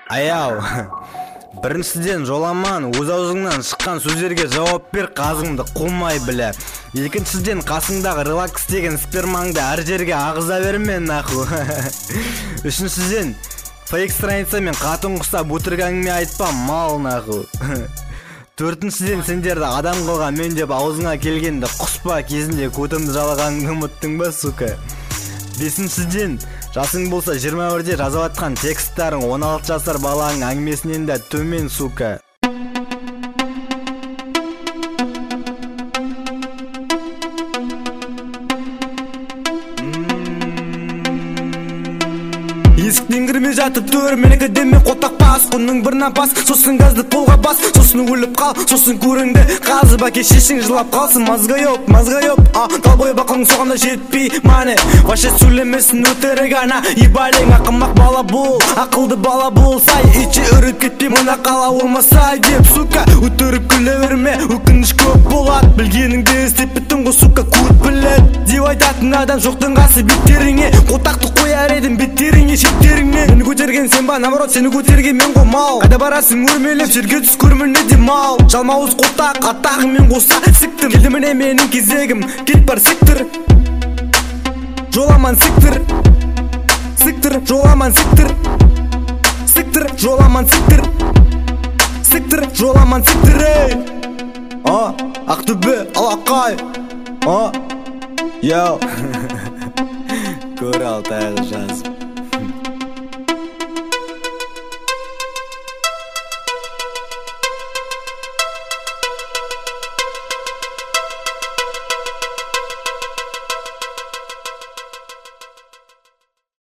Аяу, біріншіден жоламан, өз аузыңнан шыққан сөздерге жауап бер, қазыңды қумай біле. Екіншіден қасыңдағы релакс деген спермаңды әр жерге ағыза берме наху. Үшіншіден фейк страницамен қатын құсап өтірік әңгіме айтпа, мал наху. Төртіншіден сендерді адам қылған мен деп аузыңа келгенді құспа, кезінде көтімді жалағаныңды ұмыттың ба, сука. Бесіншіден жасың болса 21-де жазыватқан тексттарың 16 жасар баланың әңгімесінен де төмен, сука. Есіктен кірмей жатып төр, менікі деме қотақ бас, құнның бірінен бас, сосын газды қолға бас, сосын өліп қал, сосын көріңді қазып әке шешің жылап қалсын. Мазға йоп, талбой бақылың соғанда жетпей мане, ваше сөйлемесін өтірік ана, ебалең ақымақ бала бол, ақылды бала болсай, иче үріп кетпей мұна қала олмасай деп, сука. Өтірік күле берме, өкініш көп болады, білгеніңді істеп біттің ғой, сука, көріп білет деп айтатын адам жоқтың қасы беттеріңе, қотақты қояр едім беттеріңе шеттеріңнен. Мені көтерген сен ба, наоборот сені көтерген мен ғой мал. Қайда барасың өрмелеп, жерге түс көрміне де мал. Жалмауыз қотақ, атағымен қоса сіктім. Келді міне менің кезегім, кет бар сіктір. Жоламан сіктір, сіктір, жоламан сіктір, сіктір, жоламан сіктір, сіктір, жоламан сіктір, ей. Ақтөбе, Алақай, яу. Көр ал тағы жазып.